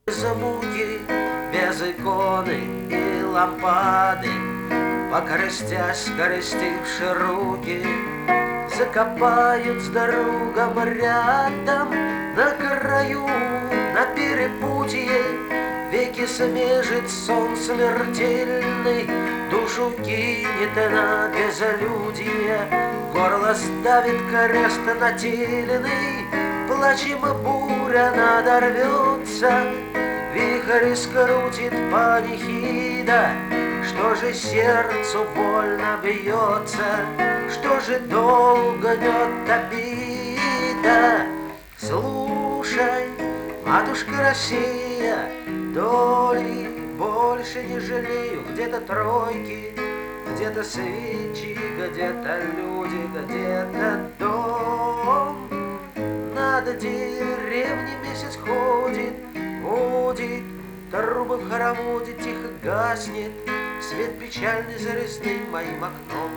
замуги, без иконы и лампады, покрестясь, скрестивши руки, закопают с другом рядом на краю, на перепутье. Веки смежит сон смертельный, душу кинет на безлюдье, горло сдавит крест нательный, плачем буря надорвется, вихрь скрутит панихида. Что же сердцу больно бьется, что же долго гнет обида? Слушай, матушка Россия, доли больше не жалею. Где-то тройки, где-то свечи, где-то люди, где-то дом. Над деревней месяц ходит, водит, трубы в хороводе тихо гаснет, свет печальный за резным моим окном.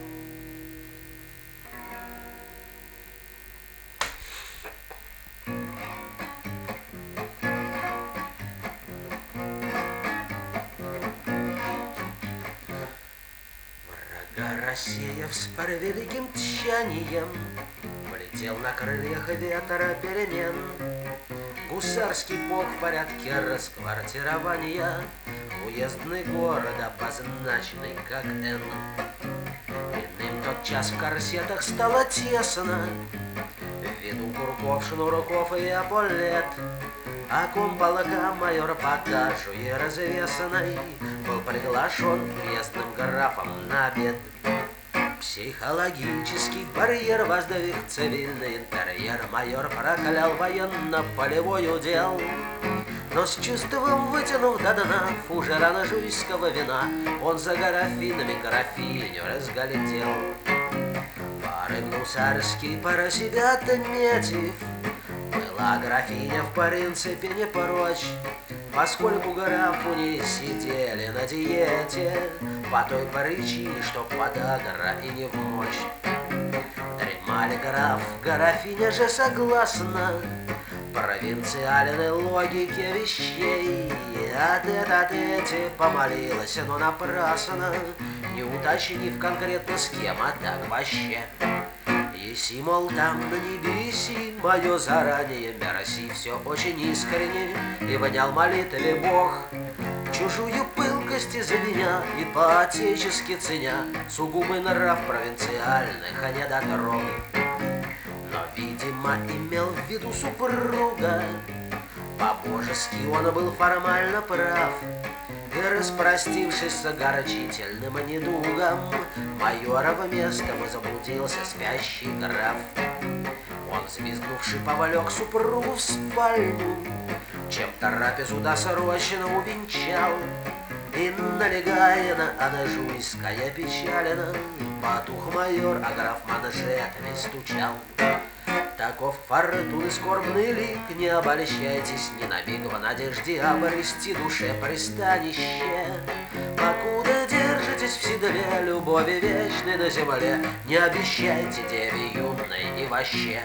Врага Россия с превеликим тщанием полетел на крыльях ветра перемен. Гусарский полк в порядке расквартирования, уездный город обозначенный как Н. Иным тот час в корсетах стало тесно, ввиду курков, шнурков и эполет. А комполка майор Поташу и развесанный был приглашен уездным графом на обед. Психологический барьер воздвиг цивильный интерьер, майор проклял военно-полевой удел. Но с чувством вытянув до дна фужера нажуйского вина, он за графинами графиню разглядел. Пары гусарский пара себя отметив, была графиня в принципе не прочь, поскольку графу не сидели на диете, по той причине, что подагра и не в мочь. Дремали граф, графиня же согласна провинциальной логике вещей. От эти помолилась, но напрасно, не уточнив конкретно с кем, а так вообще. Еси, мол, там на небеси мое заранее мерси, все очень искренне, и вонял молитве Бог. Чужую пылкость из-за меня и по-отечески ценя сугубый нрав провинциальных, а не дотрог. Но, видимо, имел в виду супруга, по-божески он был формально прав. И, распростившись с огорчительным недугом, майора вместо возбудился спящий граф. Он, взвизгнувши, поволек супругу в спальню, чем трапезу досрочно увенчал. И, налегая на анажуйская печалина, потух майор, а граф манжетами стучал. Таков фортуны скорбный лик, не обольщайтесь ни на миг в надежде обрести душе пристанище. Покуда держитесь в седле любови вечной на земле, не обещайте деве юной и вообще.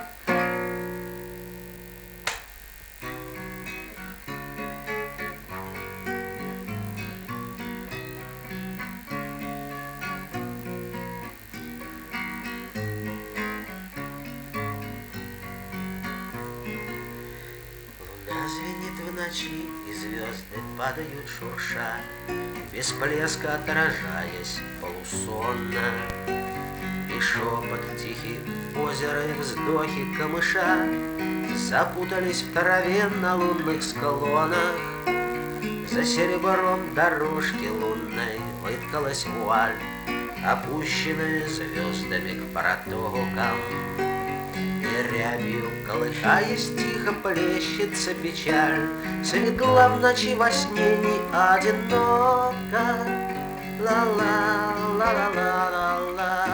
Звенит в ночи, и звезды падают шурша, без блеска отражаясь полусонно. И шепот тихий в озеро, и вздохи камыша запутались в траве на лунных склонах. За серебром дорожки лунной выткалась вуаль, опущенная звездами к протокам. И рябью, колыхаясь, тихо плещется печаль, светла в ночи во сне не одинока. Ла-ла, ла-ла-ла-ла-ла,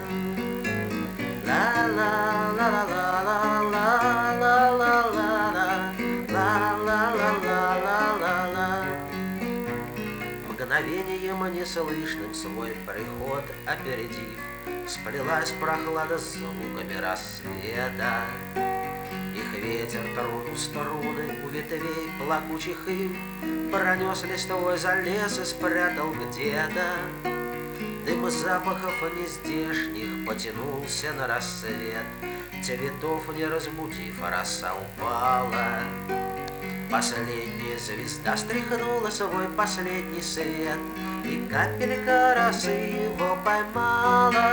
ла-ла-ла-ла-ла-ла-ла-ла-ла-ла-ла-ла-ла. Мгновением неслышным свой приход опередив, сплелась прохлада с звуками рассвета. Их ветер тронул струны у ветвей плакучих ив, пронес листвой за лес и спрятал где-то. Дым запахов нездешних потянулся на рассвет, цветов не разбудив, а роса упала. Последняя звезда стряхнула свой последний свет, и капелька росы его поймала.